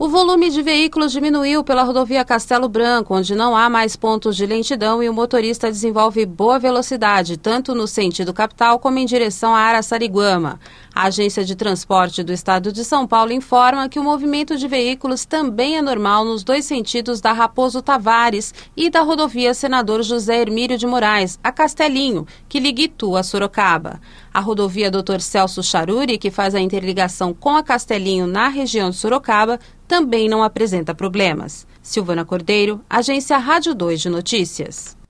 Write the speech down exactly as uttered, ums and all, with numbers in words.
O volume de veículos diminuiu pela rodovia Castelo Branco, onde não há mais pontos de lentidão e o motorista desenvolve boa velocidade, tanto no sentido capital como em direção a Araçariguama. A Agência de Transporte do Estado de São Paulo informa que o movimento de veículos também é normal nos dois sentidos da Raposo Tavares e da rodovia Senador José Hermílio de Moraes, a Castelinho, que liga Itu a Sorocaba. A rodovia doutor Celso Charuri, que faz a interligação com a Castelinho na região de Sorocaba, também não apresenta problemas. Silvana Cordeiro, Agência Rádio dois de Notícias.